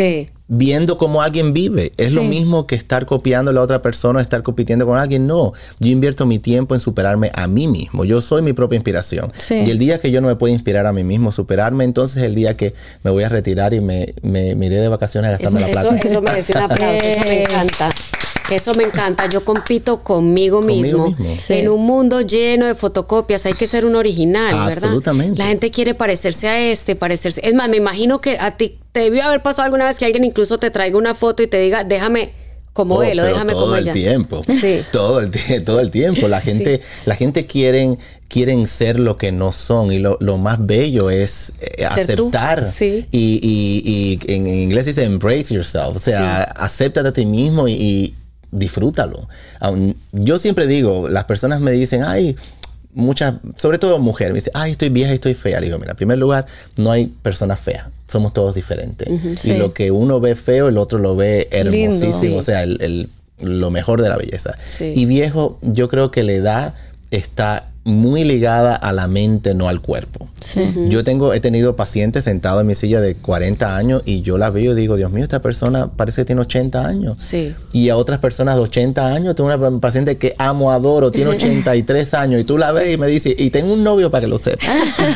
viendo cómo alguien vive. Es Sí. lo mismo que estar copiando a la otra persona, estar compitiendo con alguien. No, yo invierto mi tiempo en superarme a mí mismo. Yo soy mi propia inspiración. Sí. Y el día que yo no me puedo inspirar a mí mismo, superarme, entonces es el día que me voy a retirar y me, me, me iré de vacaciones a gastarme Eso, la eso, plata. eso merece un aplauso, eso me Eh. encanta. Eso me encanta. Yo compito conmigo mismo. Conmigo mismo. Sí. En un mundo lleno de fotocopias hay que ser un original, ¿verdad? Absolutamente. La gente quiere parecerse a este, parecerse. Es más, me imagino que a ti te debió haber pasado alguna vez que alguien incluso te traiga una foto y te diga, déjame como Oh, él o pero déjame todo como el ella. tiempo. Sí. Todo el, tie- todo el tiempo. La gente, la gente quieren, quieren ser lo que no son. Y lo, lo más bello es eh, Ser tú. aceptar. Sí. Y, y, y en inglés dice embrace yourself. O sea, Sí. acéptate a ti mismo y, y disfrútalo. Aun- Yo siempre digo, las personas me dicen, ay, muchas, sobre todo mujeres, me dicen, ay, estoy vieja y estoy fea. Le digo, mira, en primer lugar, no hay personas feas. Somos todos diferentes. sí. Y lo que uno ve feo, el otro lo ve Lindo. hermosísimo. Sí. O sea, el, el- lo mejor de la belleza. Sí. Y viejo, yo creo que la edad está muy ligada a la mente, no al cuerpo. Sí. Yo tengo, he tenido pacientes sentados en mi silla de cuarenta años y yo la veo y digo, Dios mío, esta persona parece que tiene ochenta años. Sí. Y a otras personas de ochenta años, tengo una paciente que amo, adoro, tiene ochenta y tres años y tú la ves y me dice, y tengo un novio para que lo sepa.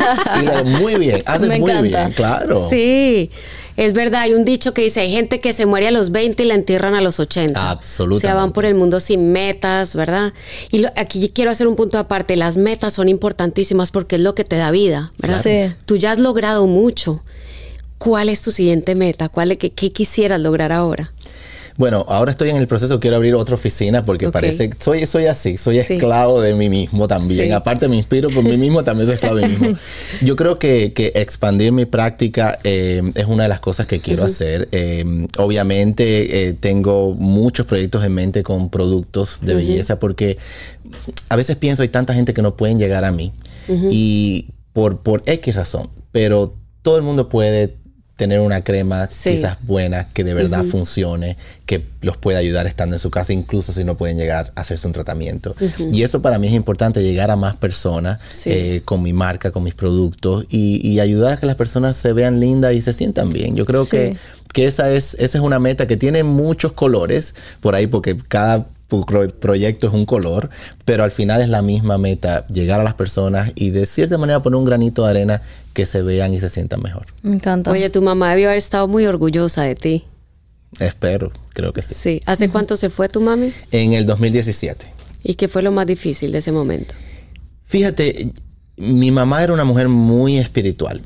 Y le digo, muy bien, haces Me muy encanta. bien, claro. Sí, es verdad. Hay un dicho que dice, hay gente que se muere a los veinte y la entierran a los ochenta. Absolutamente. O sea, van por el mundo sin metas, ¿verdad? Y lo- aquí quiero hacer un punto aparte. Las metas son importantísimas porque es lo que te da vida, ¿verdad? Claro. Sí. Tú ya has logrado mucho. ¿Cuál es tu siguiente meta? ¿Cuál, qué, qué quisieras lograr ahora? Bueno, ahora estoy en el proceso, quiero abrir otra oficina porque Ok. parece, soy, soy así, soy Sí. esclavo de mí mismo también. Sí. Aparte me inspiro por mí mismo, también soy esclavo de mí mismo. Yo creo que, que expandir mi práctica eh, es una de las cosas que quiero hacer. Eh, obviamente eh, tengo muchos proyectos en mente con productos de belleza porque a veces pienso hay tanta gente que no pueden llegar a mí y por, por X razón, pero todo el mundo puede tener una crema Sí. quizás buena, que de verdad funcione, que los pueda ayudar estando en su casa, incluso si no pueden llegar a hacerse un tratamiento. Y eso para mí es importante, llegar a más personas Sí. eh, con mi marca, con mis productos y, y ayudar a que las personas se vean lindas y se sientan bien. Yo creo Sí. que, que esa, es, esa es una meta que tiene muchos colores por ahí, porque cada pro- proyecto es un color, pero al final es la misma meta, llegar a las personas y de cierta manera poner un granito de arena que se vean y se sientan mejor. Me encanta. Oye, tu mamá debió haber estado muy orgullosa de ti. Espero, creo que sí. Sí. ¿Hace cuánto se fue tu mami? En el dos mil diecisiete. ¿Y qué fue lo más difícil de ese momento? Fíjate, mi mamá era una mujer muy espiritual.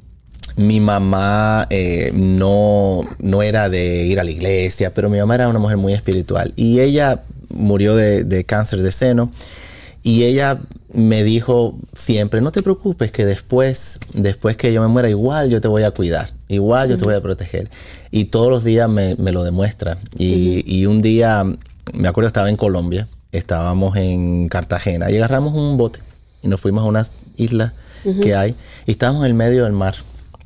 Mi mamá eh, no, no era de ir a la iglesia, pero mi mamá era una mujer muy espiritual. Y ella murió de, de cáncer de seno. Y ella me dijo siempre, no te preocupes que después, después que yo me muera, igual yo te voy a cuidar, igual yo te voy a proteger. Y todos los días me, me lo demuestra. Y, y un día, me acuerdo, estaba en Colombia, estábamos en Cartagena y agarramos un bote y nos fuimos a una isla que hay y estábamos en el medio del mar.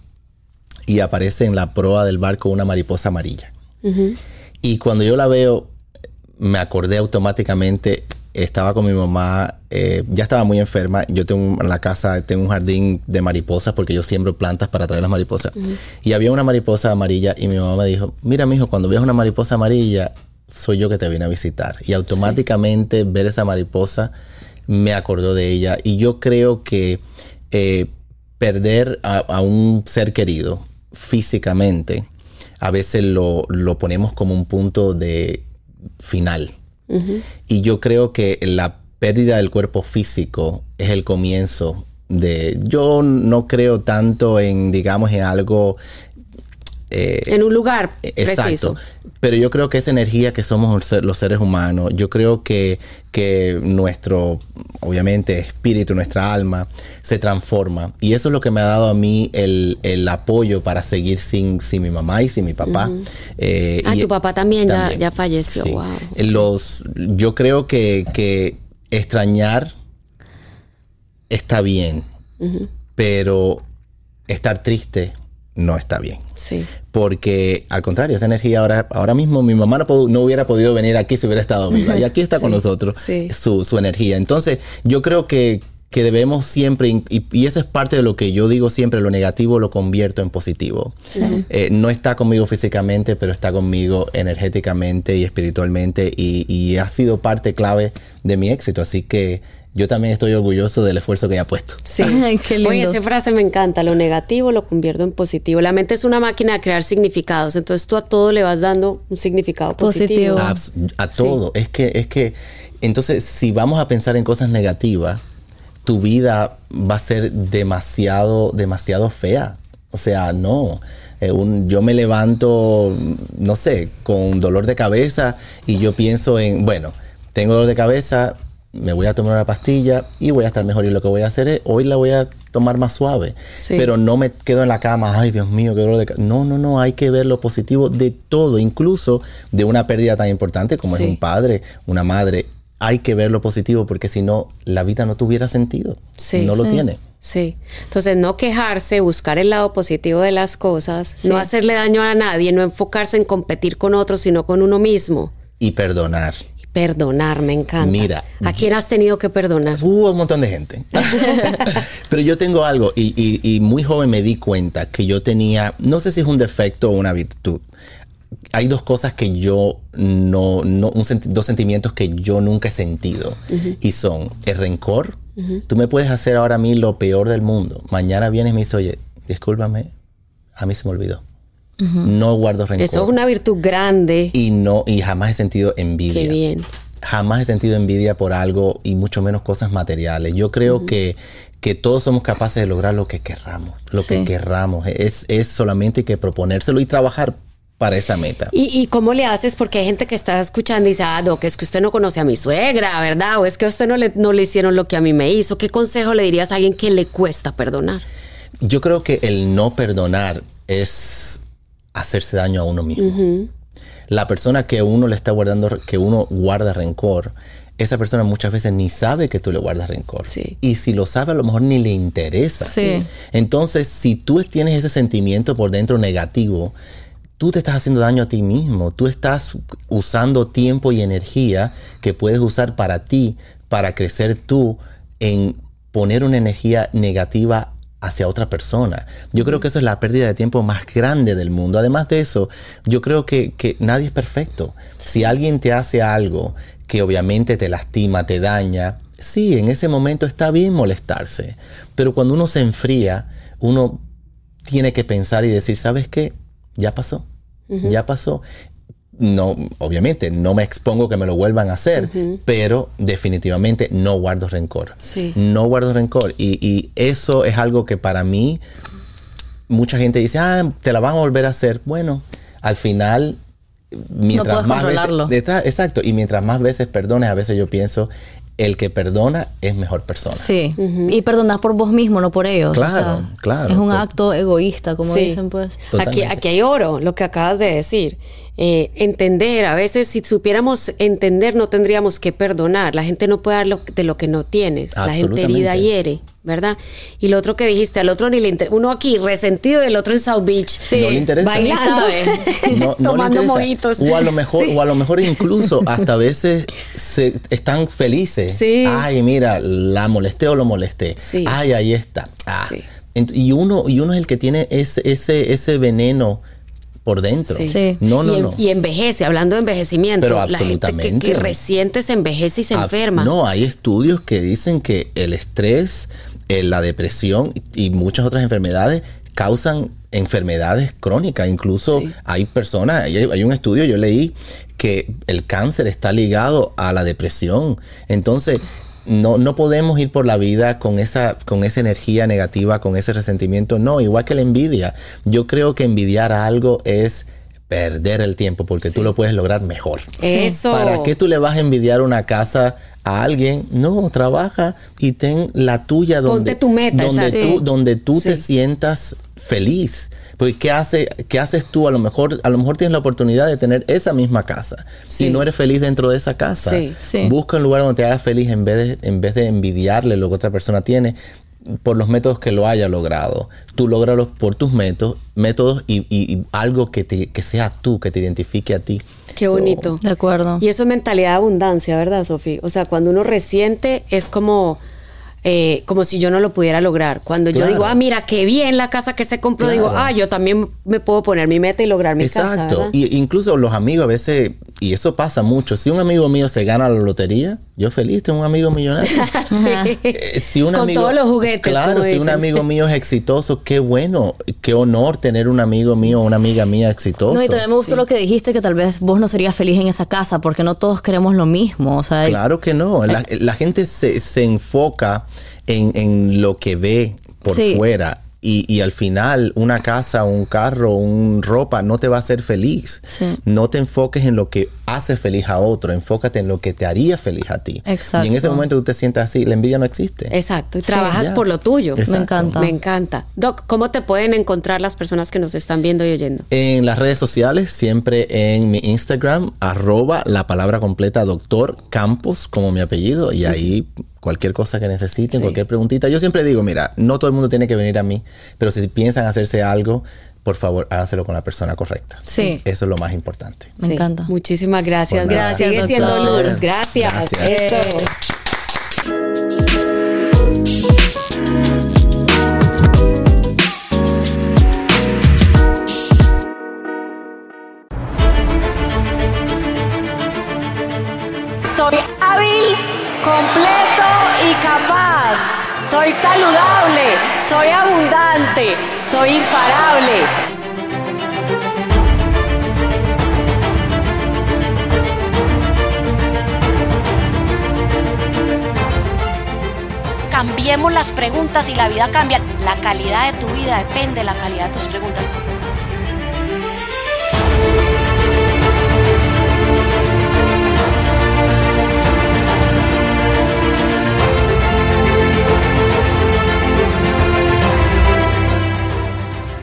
Y aparece en la proa del barco una mariposa amarilla. Y cuando yo la veo, me acordé automáticamente, estaba con mi mamá, eh, ya estaba muy enferma. Yo tengo en la casa, tengo un jardín de mariposas porque yo siembro plantas para traer las mariposas. Y había una mariposa amarilla y mi mamá me dijo, mira, mijo, cuando veas una mariposa amarilla, soy yo que te vine a visitar. Y automáticamente ver esa mariposa me acordó de ella. Y yo creo que eh, perder a, a un ser querido físicamente, a veces lo, lo ponemos como un punto de final. Uh-huh. Y yo creo que la pérdida del cuerpo físico es el comienzo de... Yo no creo tanto en, digamos, en algo... Eh, en un lugar exacto. preciso. Pero yo creo que esa energía que somos los seres humanos, yo creo que, que nuestro, obviamente, espíritu, nuestra alma, se transforma. Y eso es lo que me ha dado a mí el, el apoyo para seguir sin, sin mi mamá y sin mi papá. Uh-huh. eh, ah, y, tu papá también, también ya, ya falleció. Sí. Wow. Los, yo creo que, que extrañar está bien, uh-huh. pero estar triste no está bien. Sí. Porque al contrario, esa energía ahora, ahora mismo mi mamá no, pod- no hubiera podido venir aquí si hubiera estado viva. Y aquí está sí, con nosotros sí. su, su energía. Entonces yo creo que, que debemos siempre, y, y eso es parte de lo que yo digo siempre, lo negativo lo convierto en positivo. Sí. Eh, no está conmigo físicamente, pero está conmigo energéticamente y espiritualmente, y, y ha sido parte clave de mi éxito. Así que yo también estoy orgulloso del esfuerzo que ella ha puesto. Sí. Ay, qué lindo. Oye, esa frase me encanta. Lo negativo lo convierto en positivo. La mente es una máquina de crear significados. Entonces tú a todo le vas dando un significado positivo. positivo. A, a todo. Sí. Es que, es que, entonces, si vamos a pensar en cosas negativas, tu vida va a ser demasiado, demasiado fea. O sea, no. Eh, un, yo me levanto, no sé, con dolor de cabeza y yo pienso en, bueno, tengo dolor de cabeza, me voy a tomar una pastilla y voy a estar mejor. Y lo que voy a hacer es, hoy la voy a tomar más suave. Sí. Pero no me quedo en la cama, ay, Dios mío, qué dolor de cabeza. No, no, no, hay que ver lo positivo de todo, incluso de una pérdida tan importante como sí. es un padre, una madre. Hay que ver lo positivo, porque si no, la vida no tuviera sentido. Sí, no lo sí. tiene. Sí. Entonces, no quejarse, buscar el lado positivo de las cosas, sí. no hacerle daño a nadie, no enfocarse en competir con otros, sino con uno mismo. Y perdonar. Y perdonar, me encanta. Mira. ¿A quién has tenido que perdonar? Uh, un montón de gente. Pero yo tengo algo, y, y, y muy joven me di cuenta que yo tenía, no sé si es un defecto o una virtud. Hay dos cosas que yo no, no un senti- dos sentimientos que yo nunca he sentido. Uh-huh. Y son el rencor. Uh-huh. Tú me puedes hacer ahora a mí lo peor del mundo. Mañana vienes y me dices, oye, discúlpame, a mí se me olvidó. Uh-huh. No guardo rencor. Eso es una virtud grande. Y no, y jamás he sentido envidia. Qué bien. Jamás he sentido envidia por algo, y mucho menos cosas materiales. Yo creo uh-huh. que, que todos somos capaces de lograr lo que querramos. Lo sí. que querramos. Es, es solamente que proponérselo y trabajar para esa meta. ¿Y, ¿Y cómo le haces? Porque hay gente que está escuchando y dice, ah, Doc, es que usted no conoce a mi suegra, ¿verdad? O es que a usted no le, no le hicieron lo que a mí me hizo. ¿Qué consejo le dirías a alguien que le cuesta perdonar? Yo creo que el no perdonar es hacerse daño a uno mismo. Uh-huh. La persona que uno le está guardando, que uno guarda rencor, esa persona muchas veces ni sabe que tú le guardas rencor. Sí. Y si lo sabe, a lo mejor ni le interesa. Sí. Entonces, si tú tienes ese sentimiento por dentro negativo, tú te estás haciendo daño a ti mismo. Tú estás usando tiempo y energía que puedes usar para ti, para crecer tú, en poner una energía negativa hacia otra persona. Yo creo que eso es la pérdida de tiempo más grande del mundo. Además de eso, yo creo que, que nadie es perfecto. Si alguien te hace algo que obviamente te lastima, te daña, sí, en ese momento está bien molestarse. Pero cuando uno se enfría, uno tiene que pensar y decir, ¿sabes qué? Ya pasó, uh-huh. ya pasó. No, obviamente, no me expongo que me lo vuelvan a hacer, uh-huh. pero definitivamente no guardo rencor. Sí. No guardo rencor. Y, y eso es algo que para mí, mucha gente dice, ah, te la van a volver a hacer. Bueno, al final, mientras no puedes más controlarlo. veces, detrás, exacto, y mientras más veces perdones, a veces yo pienso, el que perdona es mejor persona. Sí, uh-huh. y perdonas por vos mismo, no por ellos. Claro, o sea, claro. Es un acto egoísta, como sí. dicen, pues. Aquí, aquí hay oro, lo que acabas de decir. Eh, entender, a veces si supiéramos entender, no tendríamos que perdonar. La gente no puede dar lo, de lo que no tienes. La gente herida hiere, ¿verdad? Y lo otro que dijiste, al otro ni le interesa. Uno aquí resentido y el otro en South Beach. Sí, no le interesa. Bailando, no, no tomando mojitos. O a lo mejor, sí. o a lo mejor incluso hasta a veces se, están felices. Sí. Ay, mira, la molesté o lo molesté. Sí. Ay, ahí está. Ah. Sí. Y uno, y uno es el que tiene ese, ese, ese veneno por dentro. Sí. Sí. No, no, y, no. Y envejece, hablando de envejecimiento. Pero la absolutamente. gente que, que resiente se envejece y se Abs- enferma. No, hay estudios que dicen que el estrés, eh, la depresión y, y muchas otras enfermedades causan enfermedades crónicas. Incluso sí. hay personas, hay, hay un estudio, yo leí que el cáncer está ligado a la depresión. Entonces, No, no podemos ir por la vida con esa, con esa energía negativa, con ese resentimiento. No, igual que la envidia. Yo creo que envidiar a algo es perder el tiempo, porque sí. tú lo puedes lograr mejor. Eso. ¿Para qué tú le vas a envidiar una casa a alguien? No, trabaja y ten la tuya donde, Ponte tu meta, donde esa, tú, sí. donde tú sí. te sientas feliz. Porque ¿qué, hace, ¿qué haces tú? A lo mejor a lo mejor tienes la oportunidad de tener esa misma casa sí. y no eres feliz dentro de esa casa. Sí, sí. Busca un lugar donde te hagas feliz en vez de, en vez de envidiarle lo que otra persona tiene por los métodos que lo haya logrado. Tú lógralos por tus métodos, métodos y, y, y algo que, te, que sea tú, que te identifique a ti. Qué so, bonito. De acuerdo. Y eso es mentalidad de abundancia, ¿verdad, Sofía? O sea, cuando uno resiente es como... eh, como si yo no lo pudiera lograr. Cuando Claro. yo digo, ah, mira, qué bien la casa que se compró, Claro. digo, ah, yo también me puedo poner mi meta y lograr mi casa. Exacto. ¿verdad? Y incluso los amigos a veces, y eso pasa mucho, si un amigo mío se gana la lotería, yo feliz, tengo un amigo millonario. Sí. Eh, si un Con amigo, todos los juguetes, claro, como si un dicen. amigo mío es exitoso, qué bueno, qué honor tener un amigo mío o una amiga mía exitoso. No, y también me gustó lo que dijiste, que tal vez vos no serías feliz en esa casa, porque no todos queremos lo mismo. O sea, Claro que no. La, la gente se, se enfoca en, en lo que ve por Sí. fuera. Y, y al final, una casa, un carro, un ropa no te va a hacer feliz. Sí. No te enfoques en lo que hace feliz a otro, enfócate en lo que te haría feliz a ti. Exacto. Y en ese momento tú te sientas así, la envidia no existe. Exacto, y Sí, trabajas ya. por lo tuyo. Exacto. me encanta. Me encanta. Doc, ¿cómo te pueden encontrar las personas que nos están viendo y oyendo? En las redes sociales, siempre en mi Instagram, arroba la palabra completa doctor Campos, como mi apellido, y ahí cualquier cosa que necesiten, Sí. cualquier preguntita. Yo siempre digo, mira, no todo el mundo tiene que venir a mí, pero si piensan hacerse algo, por favor, háganselo con la persona correcta. Sí. Eso es lo más importante. Me encanta. Muchísimas gracias. Por nada. Gracias, Sigue Doctor. siendo Placer. Luz. Gracias. Gracias. Eso. Soy hábil, completo y capaz. Soy saludable, soy abundante, soy imparable. Cambiemos las preguntas y la vida cambia. La calidad de tu vida depende de la calidad de tus preguntas.